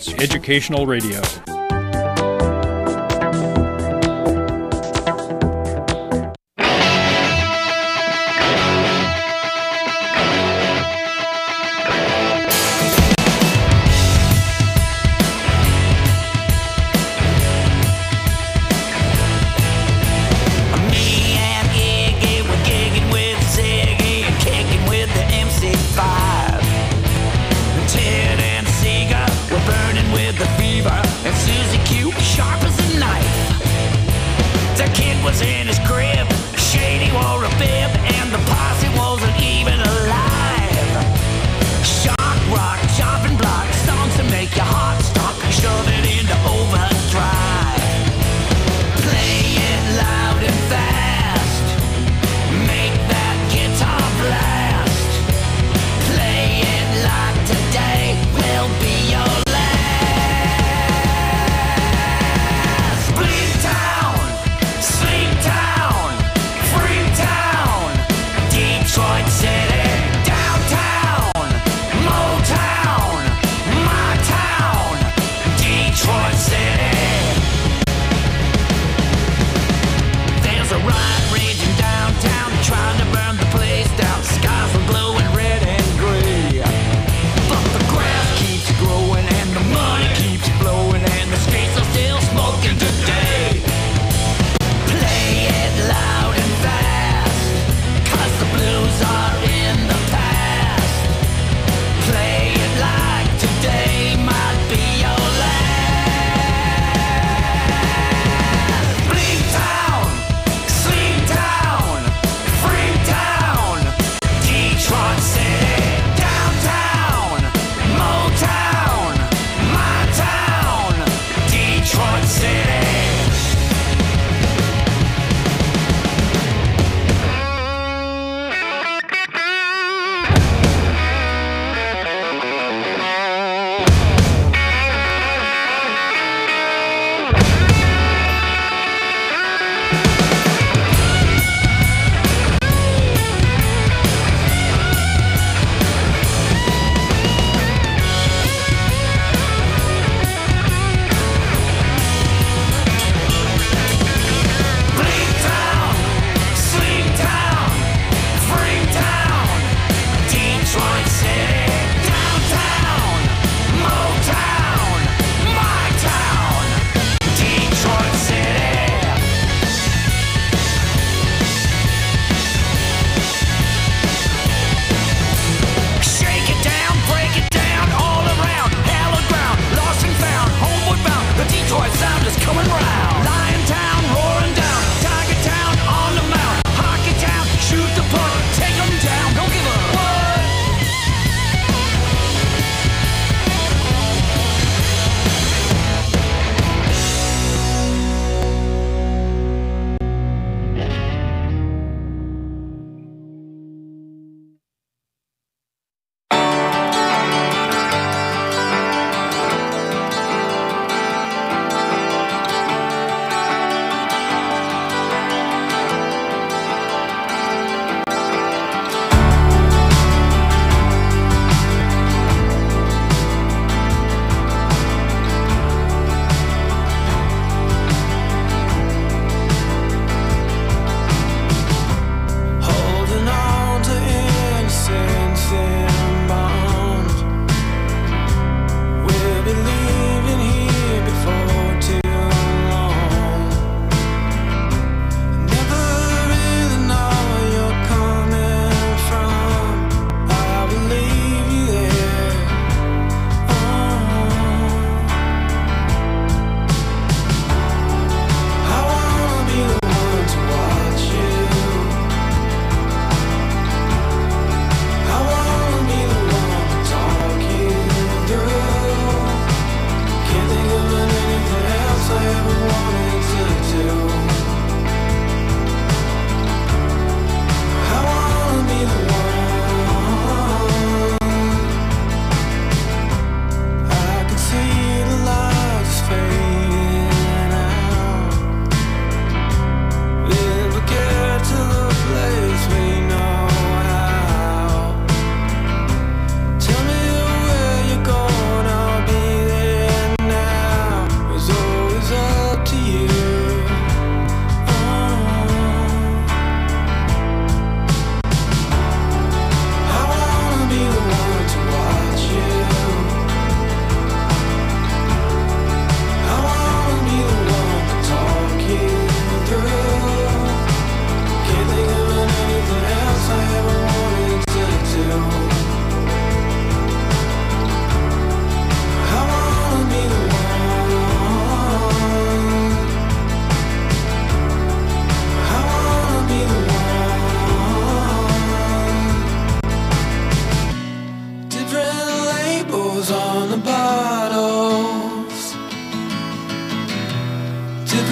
Educational Radio. Ted and Sega were burning with the fever.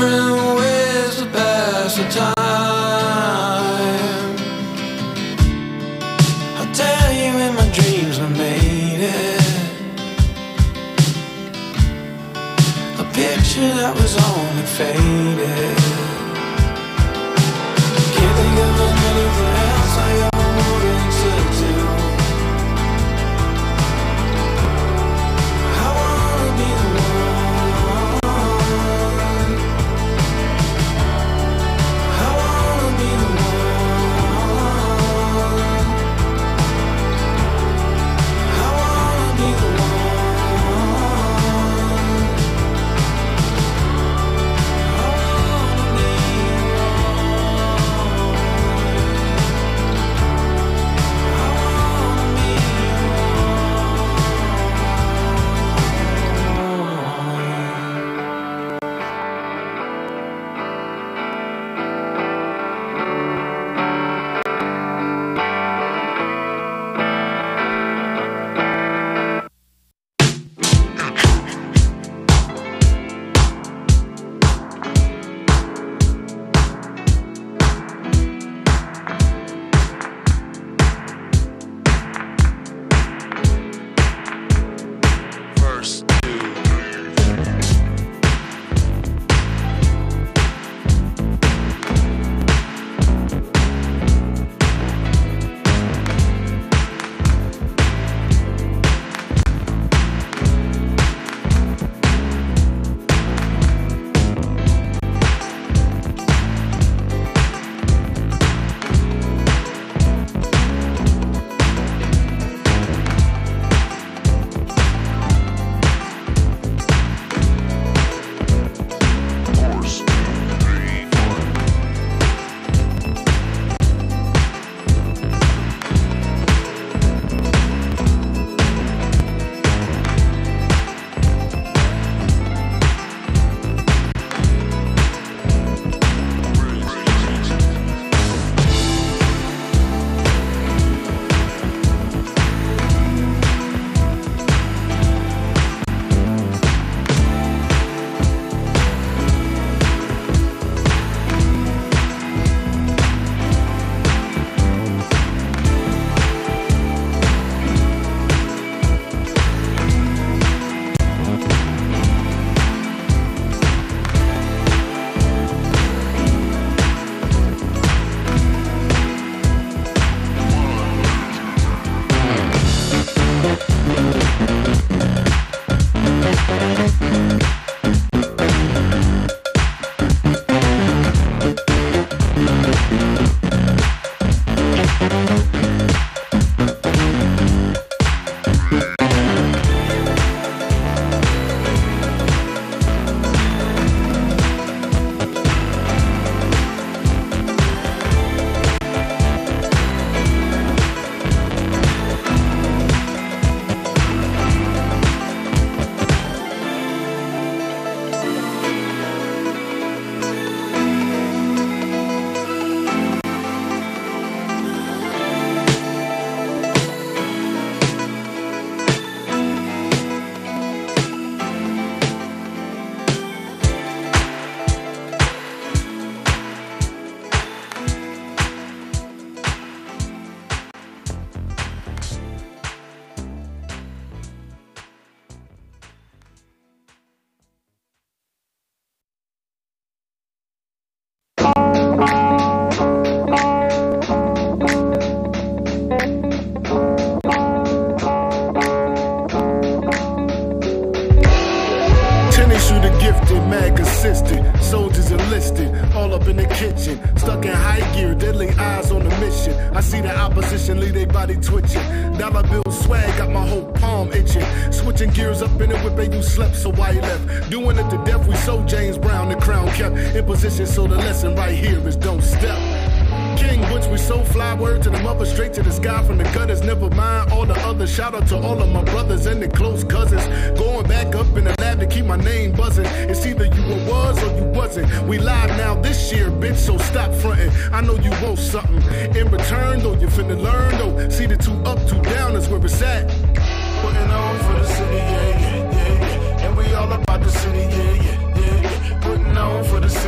different ways to pass the time. I'll tell you in my dreams I made it. A picture that was only faded. Can't think of anything else I ever wanted to do. I wanna be the one. I wanna be the one. I wanna be the stuck in high gear, deadly eyes on the mission. I see the opposition, leave their body twitching. Dollar bill swag, got my whole palm itching. Switching gears up in the whip, and you slept, so why you left? Doing it to death, we sold James Brown, the crown kept in position, so the lesson right here is don't step. King Butch, we so fly, word to the mother, straight to the sky from the gutters. Never mind all the others. Shout out to all of my brothers and the close cousins. Going back up in the lab to keep my name buzzing. It's either you was or you wasn't. We live now this year, bitch, so stop fronting. I know you want something in return, though you finna learn, though. See the 2 up, 2 down is where it's at. Putting on for the city, yeah, yeah, yeah, yeah. And we all about the city, yeah, yeah, yeah, yeah. Putting on for the city.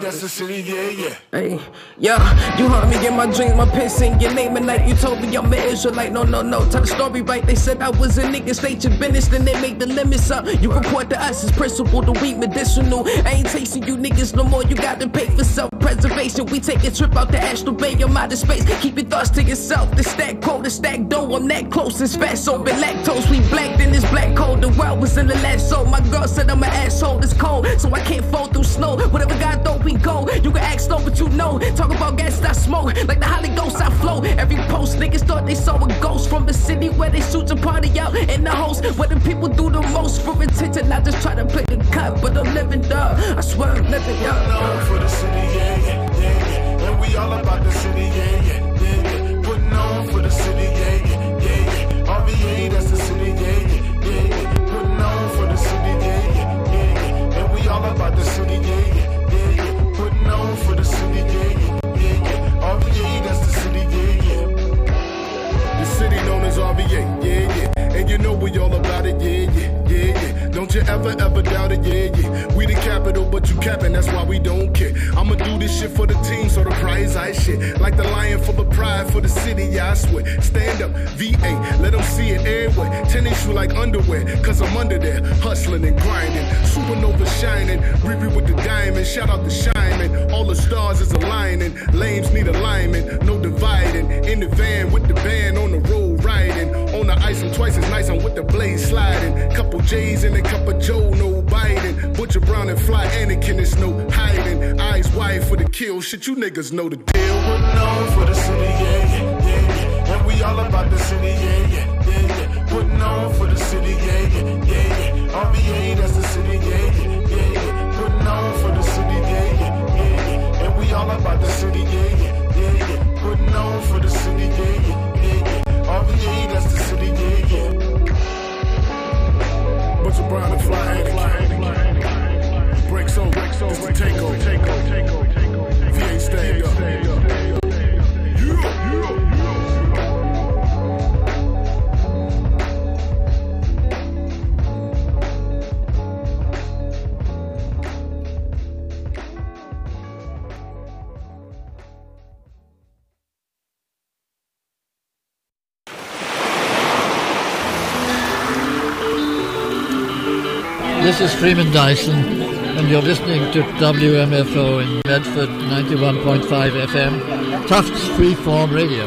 that's the city, yeah, yeah. Hey, yeah, you heard me in my dreams, my pen sing your name at night. You told me I'm an Israelite, no. Tell the story right, they said I was a nigga, state your business, then they make the limits up. You report to us as principle, the weed medicinal. I ain't chasing you niggas no more, you got to pay for self-preservation. We take a trip out to Astral Bay, your mind is space. Keep your thoughts to yourself, the stack cold, the stack dough. I'm that close, it's fat, so been lactose. We blacked in this black cold, the world was in the last soul. My girl said I'm an asshole, it's cold, so I can't fall through snow. Whatever God thought we go, you can ask though, but you know. Talk about gas I smoke, like the Holy Ghost I flow. Every post, niggas thought they saw a ghost from the city where they shoot and party out in the host. Where the people do the most for attention. I just try to play the cut, but I'm living up. I swear I'm living up. Known for the city, yeah, yeah, yeah. And we all about the city, yeah, yeah, yeah. Putting on for the city, yeah, yeah, yeah. RVA, that's the city, yeah, yeah, yeah. Putting on for the city, yeah, yeah, yeah. And we all about the city, yeah, yeah, yeah. Putting on for the city, yeah, yeah, yeah. RVA, that's the city, yeah, yeah. The city known as RVA, yeah, yeah. And you know we all about it, yeah, yeah, yeah, yeah. Don't you ever doubt it, yeah, yeah. We the capital, but you capping, that's why we don't care. I'ma do this shit for the team, so the prize I shit. Like the lion full of pride for the city, yeah, I swear. Stand up, VA, let them see it everywhere. Tennis shoe like underwear, cause I'm under there. Hustling and grinding, supernova shining. Riri with the diamond, shout out to Shining. All the stars is aligning, lames need alignment, no dividing. In the van with the band, on the road riding. On the ice, I'm twice as nice, I'm with the blade sliding. Couple J's and a cup of Joe, no Biden. Butcher Brown and Fly Anakin, it's no hiding. Eyes wide for the kill, shit, you niggas know the deal. We're known for the city, yeah, yeah, yeah, yeah. And we all about the city, yeah, yeah, yeah, yeah. Putting on for the city, yeah, yeah, yeah, yeah. RVA, that's the city, yeah, yeah, yeah, yeah. Putting on for the city, yeah, yeah, yeah, yeah. And we all about the city, yeah, yeah, yeah, yeah. Putting on for the city, yeah, yeah, yeah, yeah. RVA, that's the city, yeah, yeah. Butcher Brown and Fly Anakin. Breaks on, it's the takeover. VA stand up. This is Freeman Dyson, and you're listening to WMFO in Medford 91.5 FM, Tufts Freeform Radio.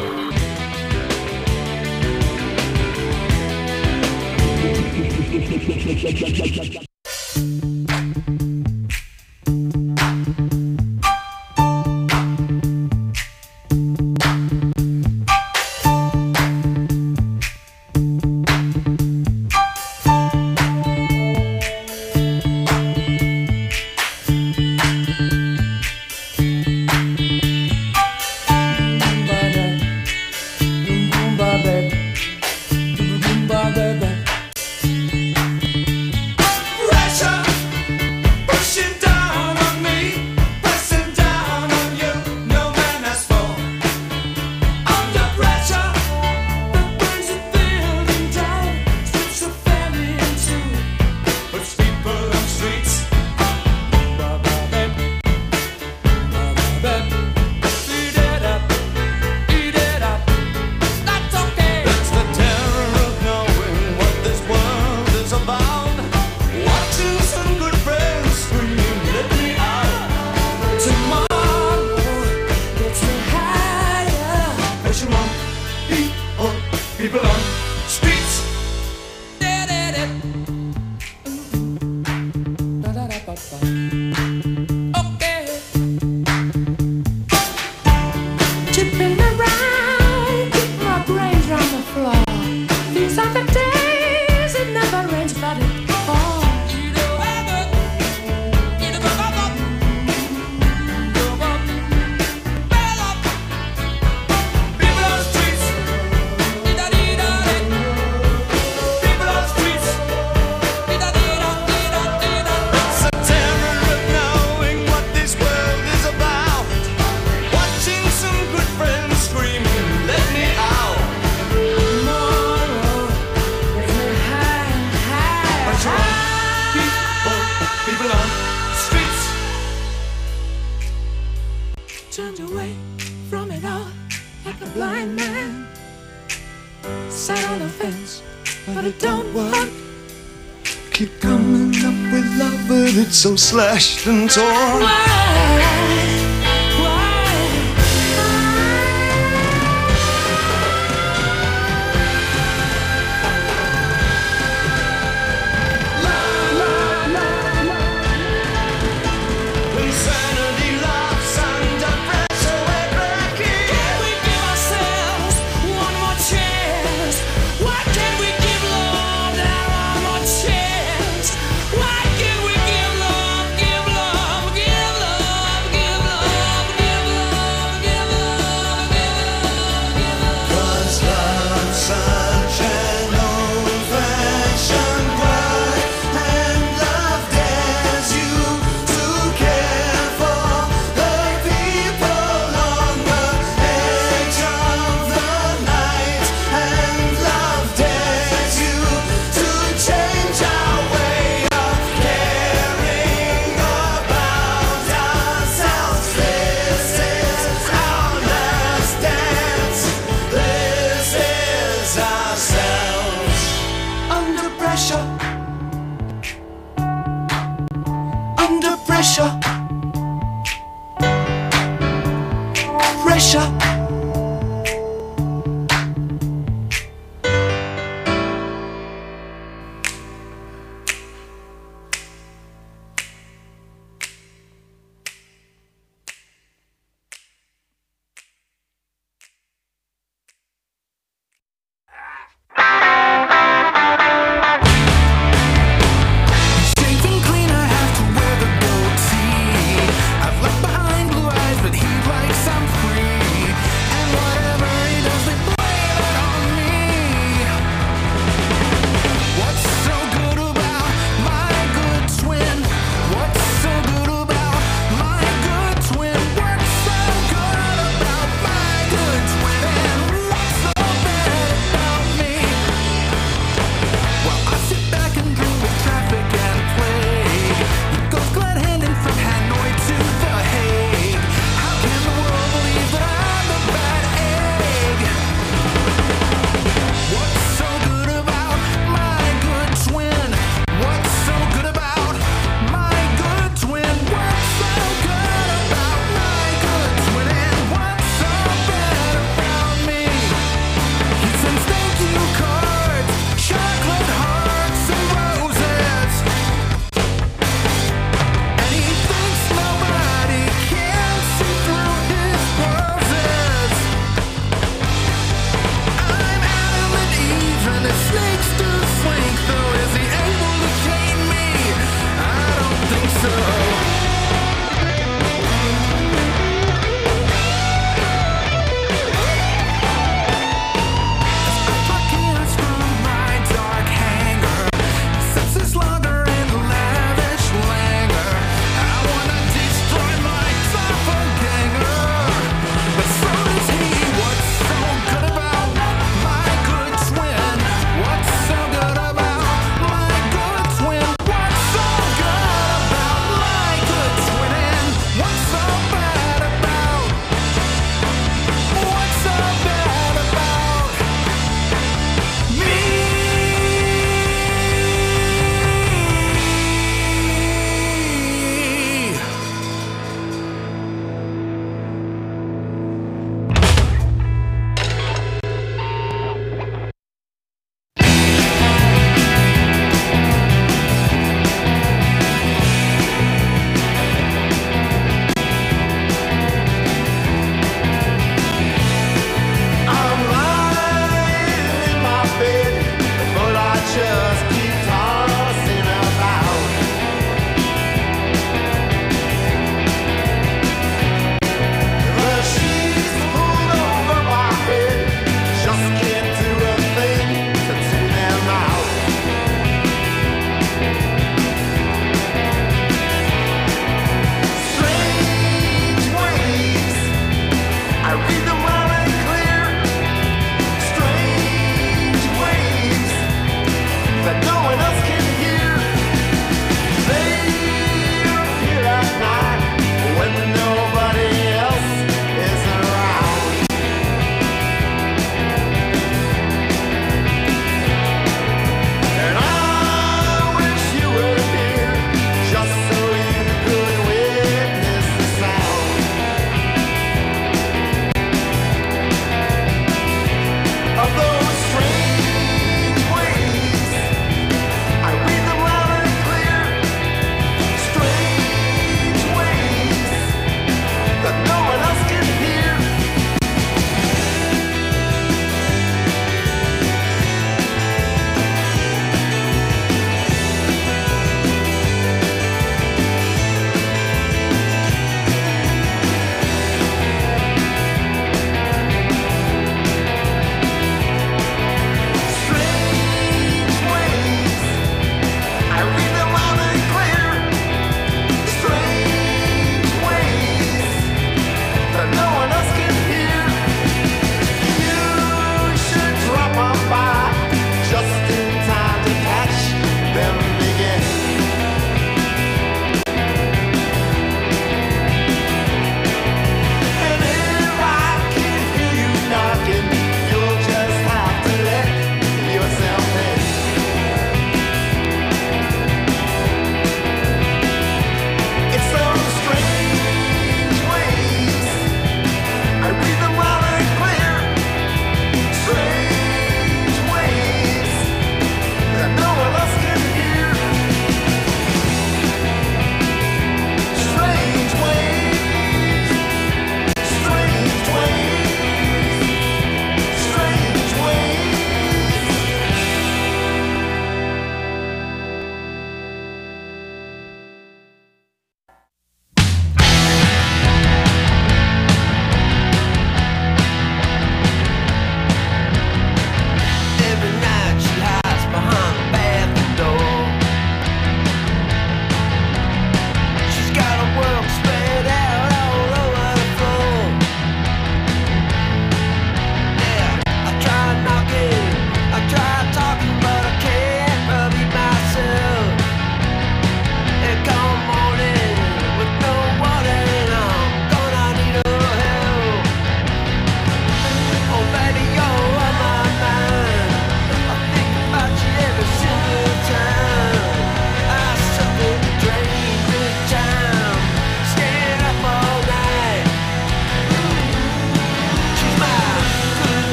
turned away from it all like a blind man. Sat on the fence, but it don't work. Keep coming up with love, but it's so slashed and torn. I've left behind blue eyes, but he likes I'm free.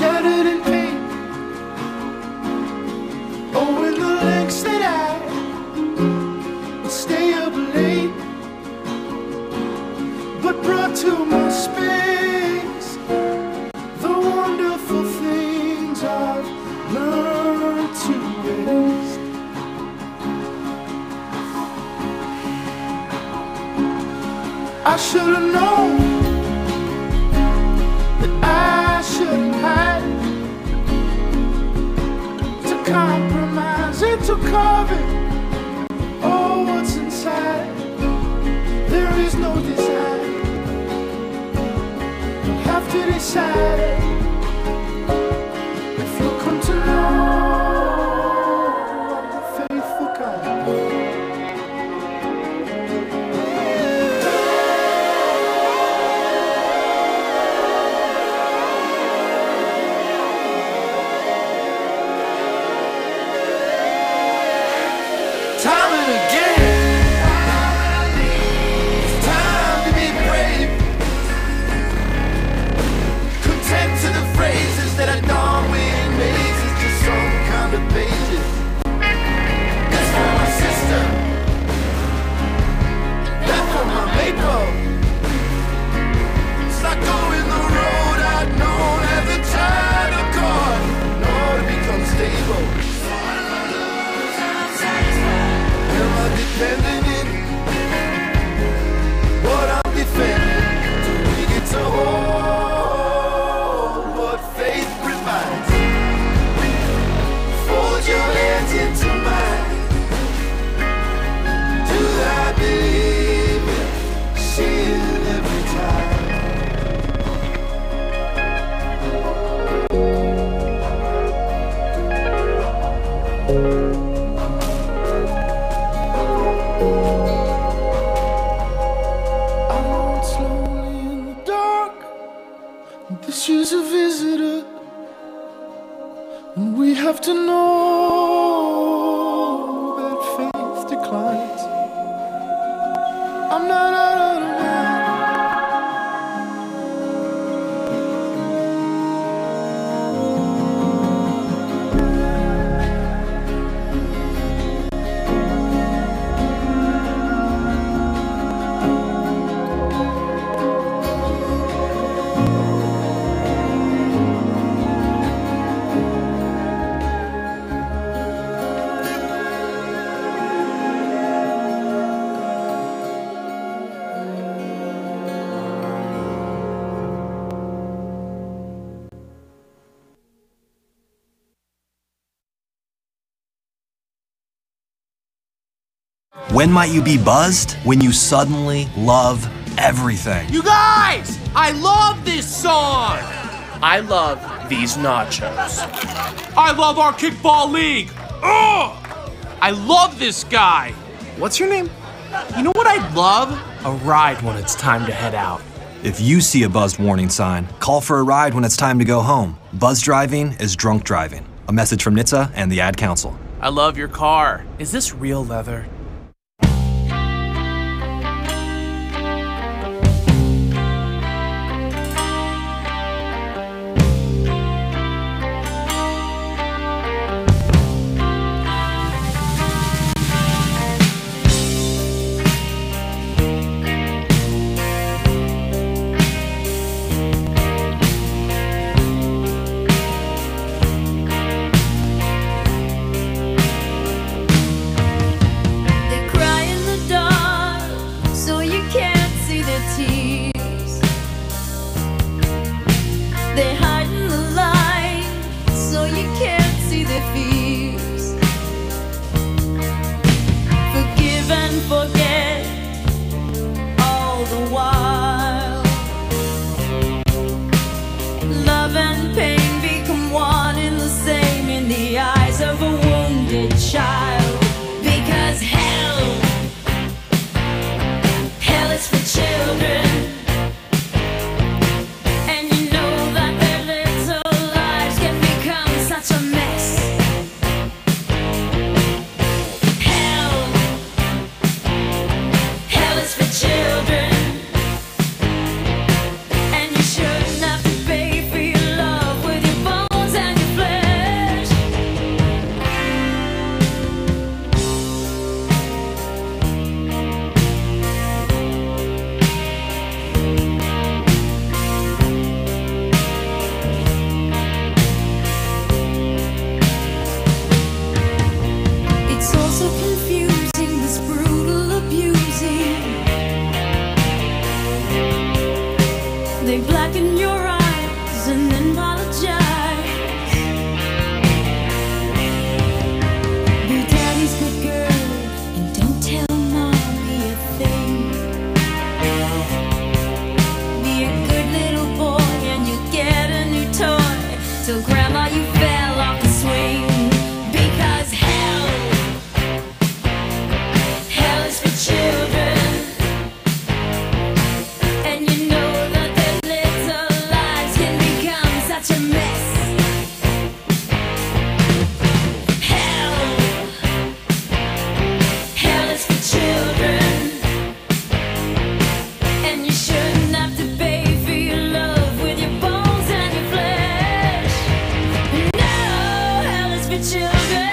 shattered in pain. Oh, and the lengths that I would stay up late, but brought to my space the wonderful things I've learned to waste. I should have known that I shouldn't hide, to compromise and to carve it. Oh, what's inside? There is no design. You have to decide if you'll come to know the faithful kind. Time and again, it's time to be brave. Content to the phrases that are done with mazes, just some kind of pages. That's for my sister, that for my maple. It's like going the road I'd known as a child of God, in order to become stable. Am I dependent in what I'm defending? Do we get to hold what faith provides? Fold your hands into mine. Do I believe it? See it every time. I walk slowly in the dark. This is a visitor, and we have to know that faith declines. I'm not out of the mind. When might you be buzzed? When you suddenly love everything. You guys! I love this song! I love these nachos. I love our kickball league! Ugh! I love this guy! What's your name? You know what I'd love? A ride when it's time to head out. If you see a buzzed warning sign, call for a ride when it's time to go home. Buzz driving is drunk driving. A message from NHTSA and the Ad Council. I love your car. Is this real leather? till grandma you fell off the swing. Because hell is for children. And you know that their little lives can become such a mess. Hell is for children. And you shouldn't have to pay for your love with your bones and your flesh. No, hell is for children.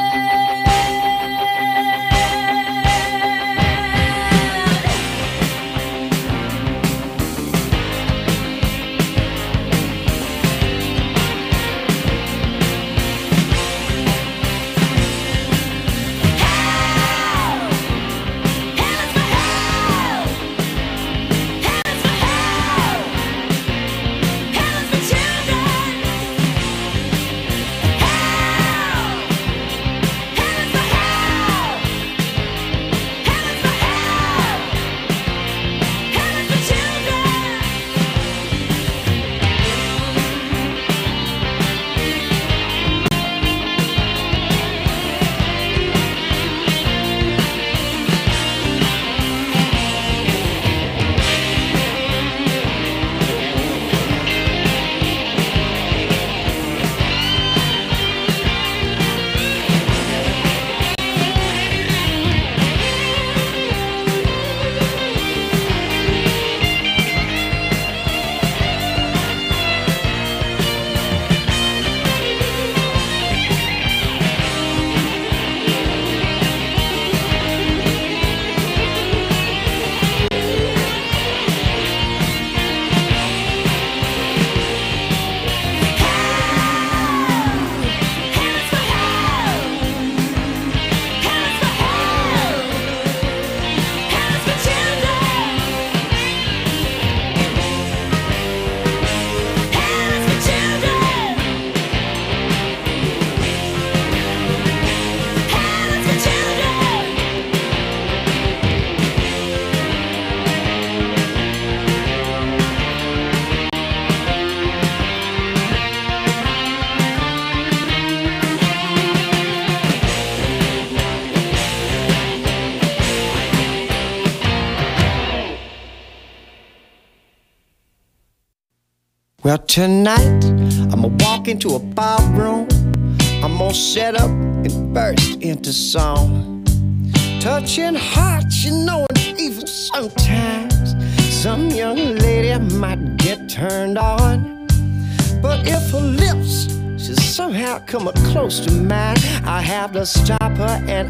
Well, tonight, I'ma walk into a ballroom. I'm gonna set up and burst into song. Touching hearts, you know, and even sometimes some young lady might get turned on. But if her lips should somehow come up close to mine, I have to stop her and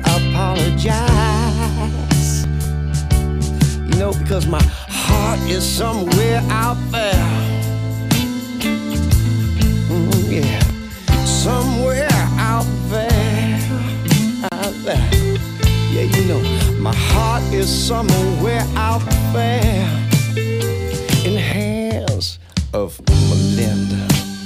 apologize. You know, because my heart is somewhere out there. Yeah, somewhere out there, out there. Yeah, you know, my heart is somewhere out there in the hands of Melinda.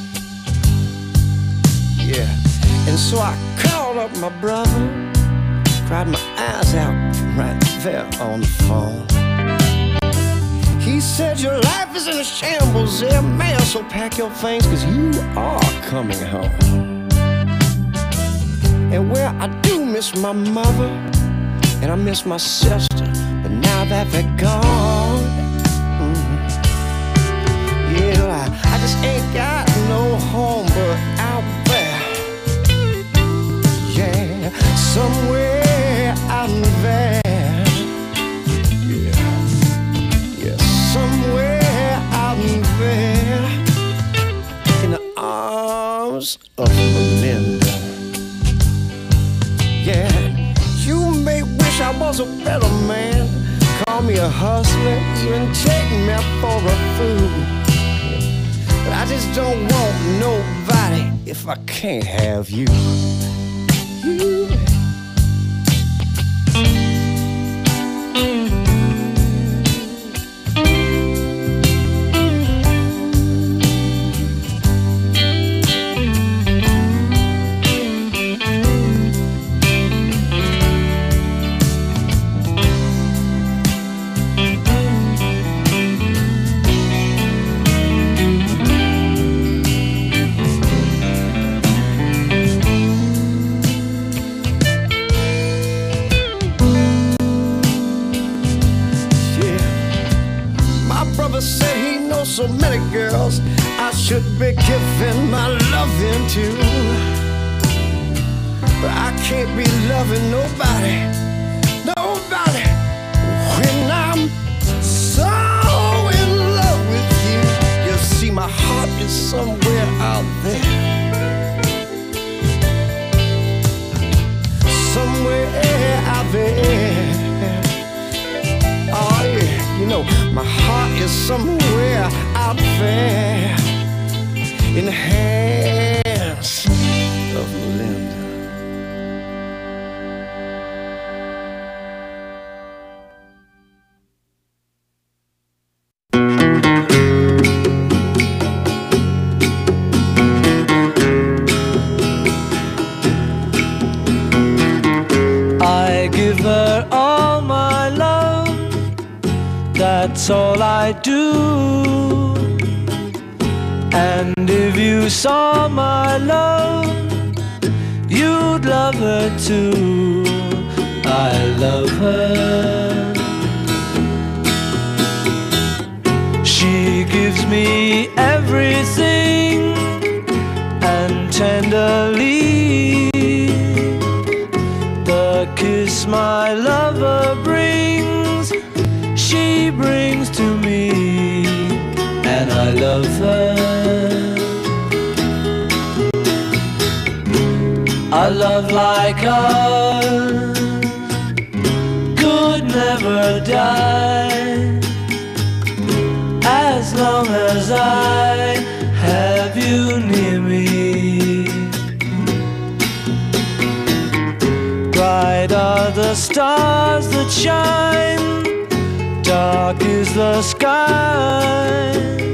Yeah, and so I called up my brother, cried my eyes out right there on the phone. He said, your life is in a shambles there, man, so pack your things, cause you are coming home. And well, I do miss my mother, and I miss my sister, but now that they're gone, yeah, I just ain't got no home but out there. Yeah, somewhere out there. Somewhere out there in the arms of Melinda. Yeah, you may wish I was a better man, call me a hustler, even take me for a fool. But I just don't want nobody if I can't have you. loving too. But I can't be loving nobody, nobody, when I'm so in love with you. You see, my heart is somewhere out there, somewhere out there. Oh yeah, you know, my heart is somewhere out there in the hands of Melinda. I give her all my love, that's all I do. And if you saw my love, you'd love her too. I love her. She gives me everything, and tenderly the kiss my lover brings, she brings to me, and I love her. A love like ours could never die, as long as I have you near me. Bright are the stars that shine, dark is the sky.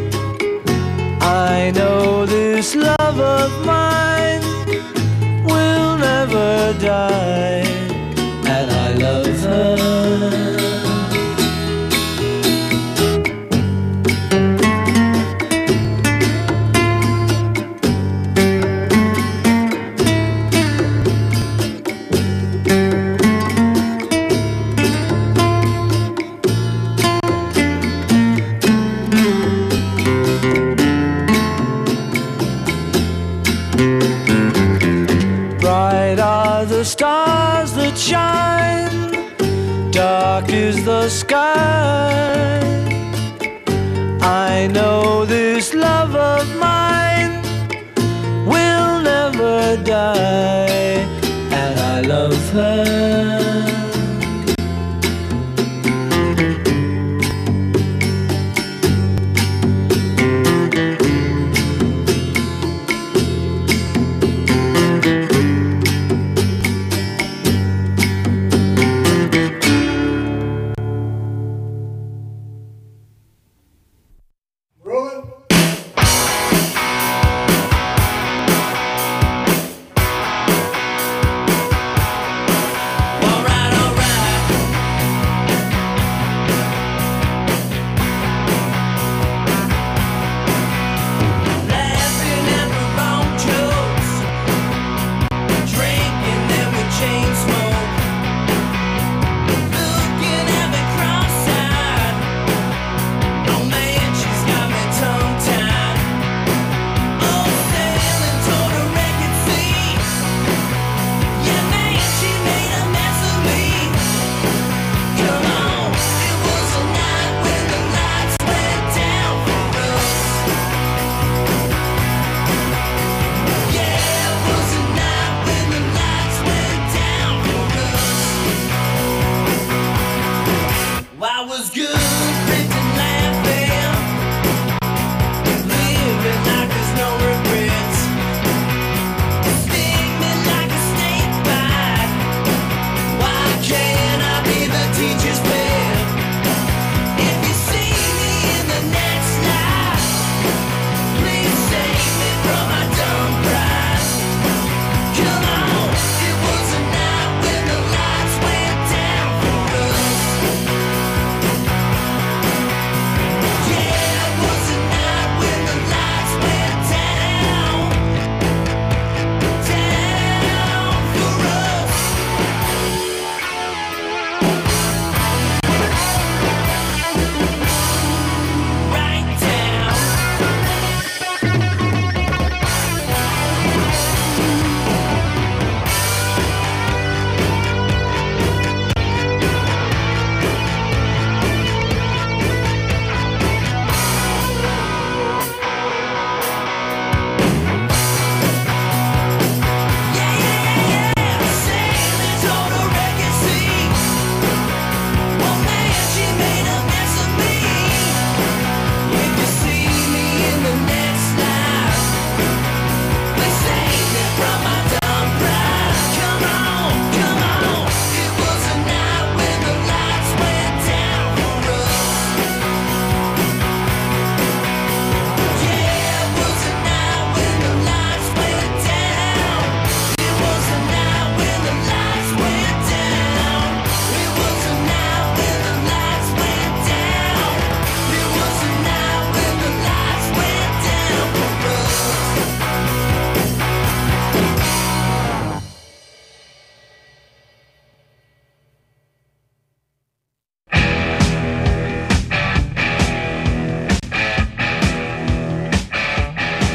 I know this love of mine will never die, and I love her. The stars that shine, dark is the sky. I know this love of mine will never die, and I love her.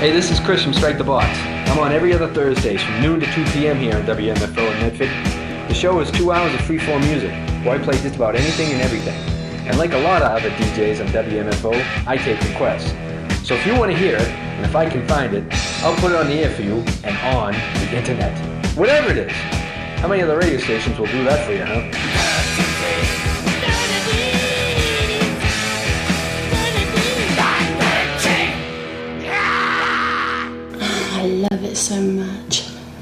Hey, this is Chris from Strike the Box. I'm on every other Thursdays from noon to 2 p.m. here on WMFO in Medford. The show is 2 hours of free-form music, where I play just about anything and everything. And like a lot of other DJs on WMFO, I take requests. So if you want to hear it, and if I can find it, I'll put it on the air for you and on the internet. Whatever it is. How many other radio stations will do that for you, huh? I love it so much.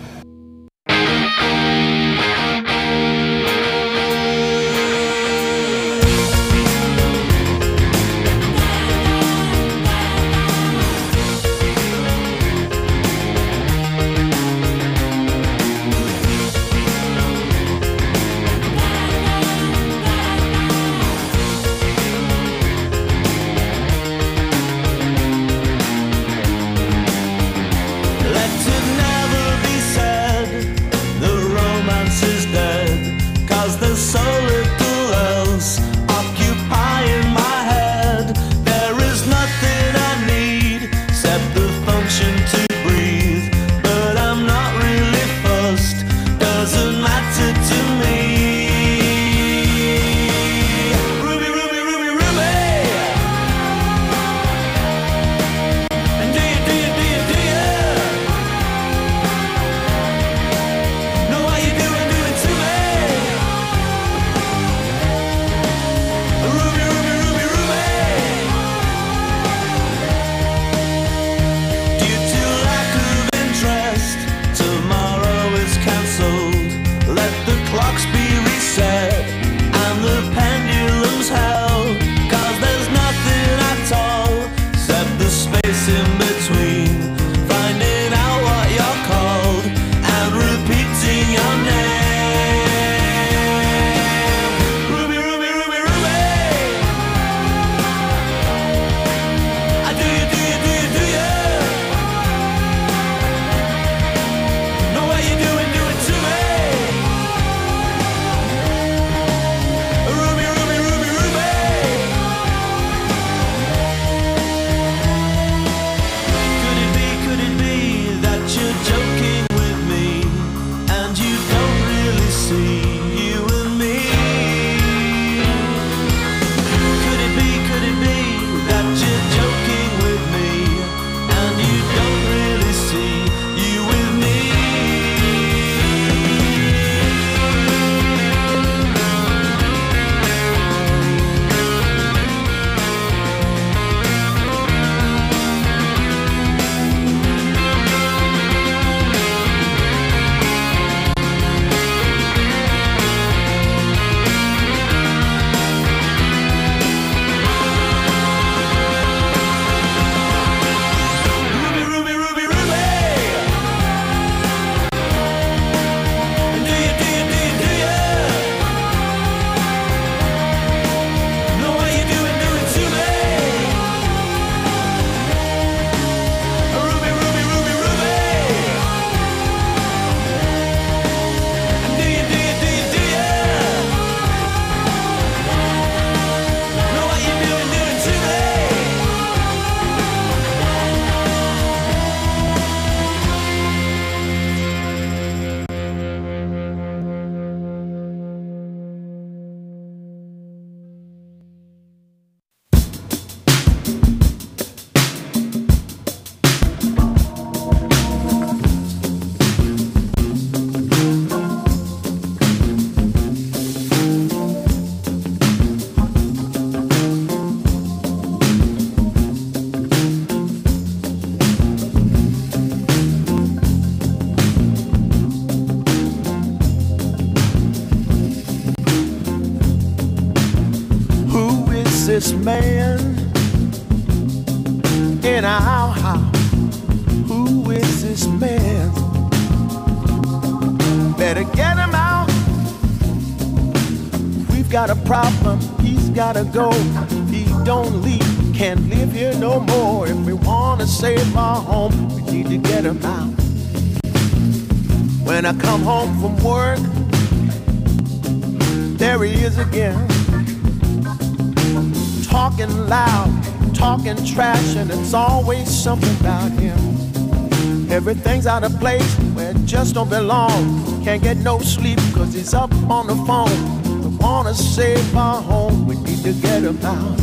This man in our house, who is this man? Better get him out. We've got a problem, he's gotta go. He don't leave, can't live here no more. If we wanna save our home, we need to get him out. When I come home from work, there he is again, talking loud, talking trash, and it's always something about him. Everything's out of place where it just don't belong. Can't get no sleep cause he's up on the phone. We wanna save our home, we need to get him out.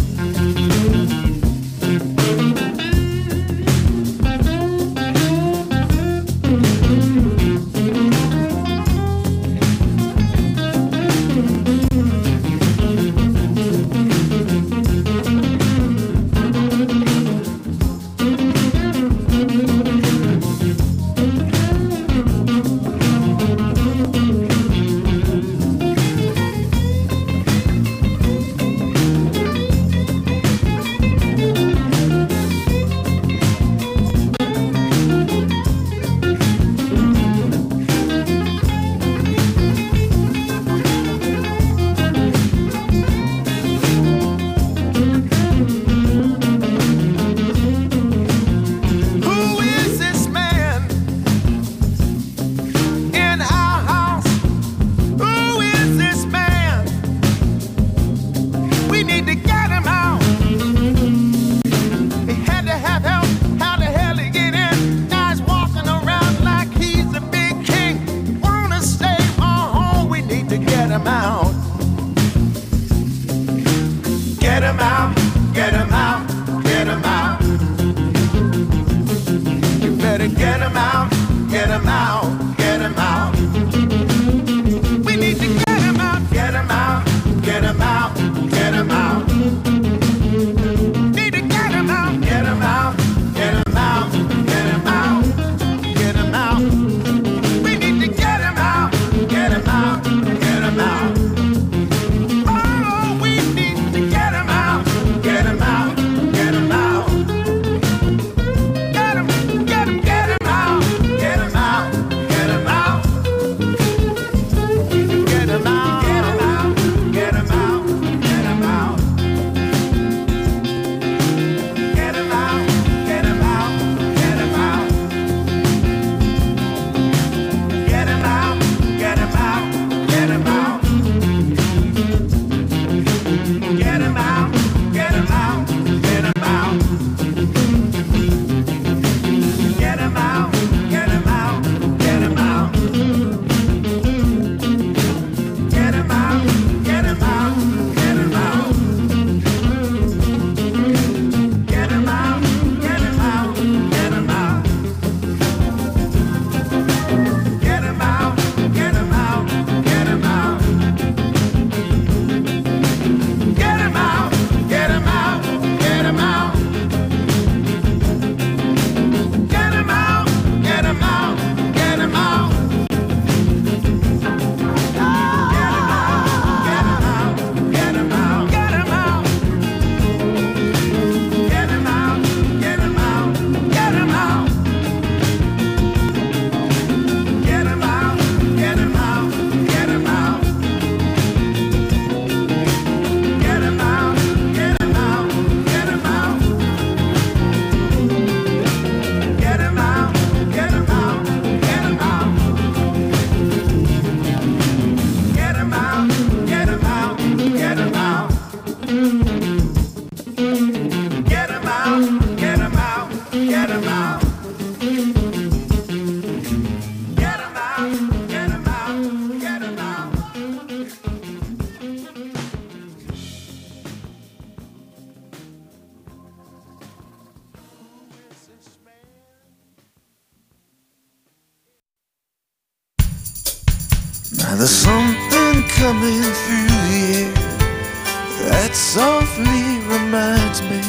Now there's something coming through the air that softly reminds me.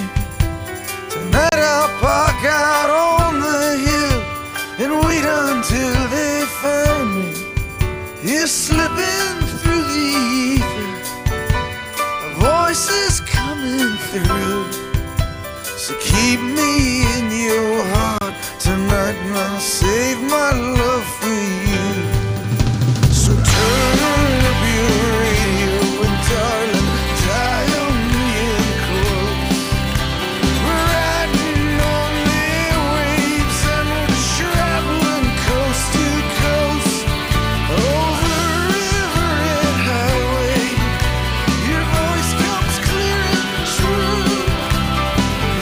Tonight I'll park out on the hill and wait until they find me. You're slipping through the ether, a voice is coming through. So keep me in your heart tonight and I'll save my love for you. So turn up your radio and darling, dial me in close. We're riding on the waves and we're traveling coast to coast, over river and highway. Your voice comes clear and true.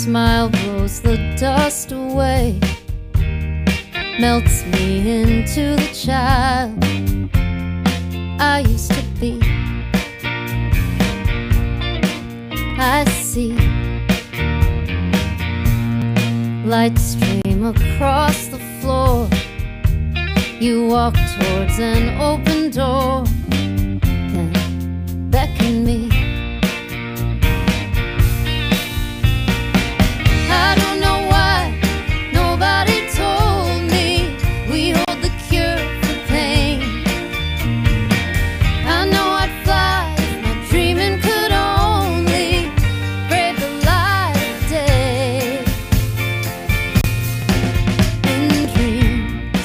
smile blows the dust away, melts me into the child I used to be. I see light stream across the floor. You walk towards an open door, then beckon me. I don't know why nobody told me we hold the cure for pain. I know I'd fly if my dreaming could only brave the light of day. In dreams,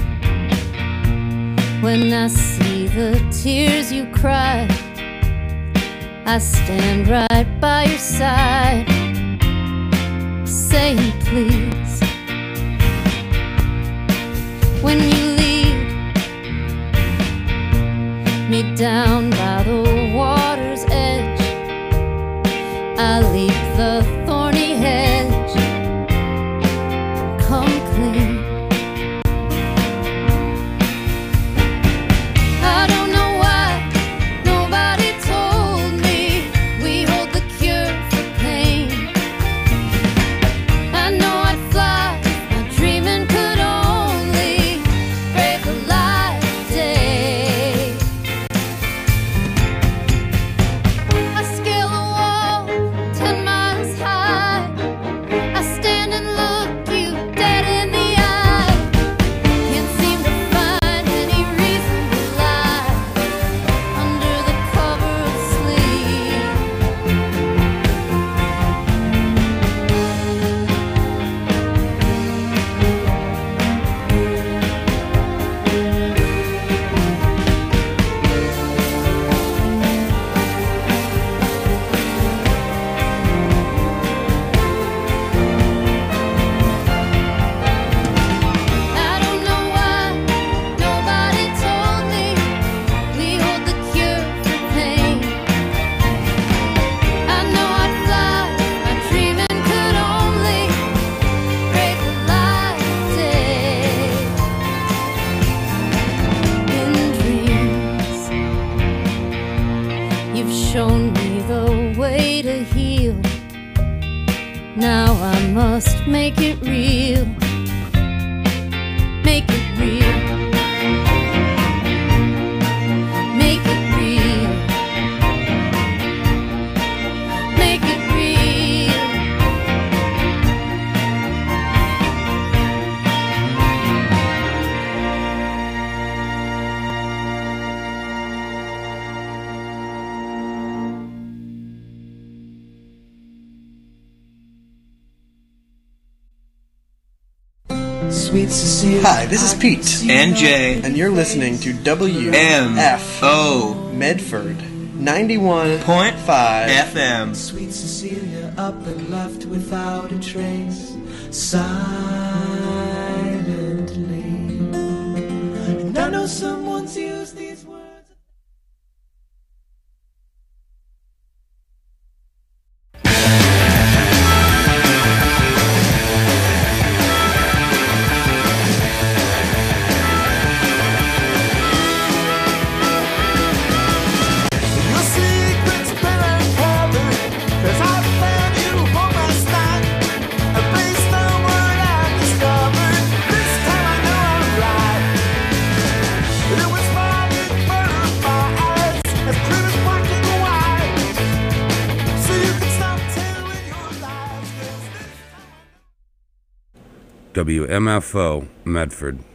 when I see the tears you cry, I stand right by your side, saying please. When you lead me down by the water's edge, I leap the thorny hedge, come clean. I don't know why nobody told me we hold the cure for pain. I know I'd fly if my dreaming could only brave the light of day. I scale a wall 10 miles high. I stand and look you dead in the eye. Can't seem to find any reason to lie under the cover of sleep. I don't know why nobody told me we hold the cure for pain. I know I'd fly if my dreaming could only brave the light of day. In dreams, you've shown me the way to heal. Now I must make it real. Make it real. Make it real. Make it real. Sweet Cecilia. Hi, this is Pete. And Jay. And you're listening to WMFO Medford 91.5 FM. Sweet Cecilia up and left without a trace, silently. And I know someone's used these words. Your secret's been uncovered, 'cause I found you home last night. And based on what I've discovered, this time I know I'm right. It was fine in front of my eyes, as clear as black and white. So you can stop telling your lies, 'cause WMFO Medford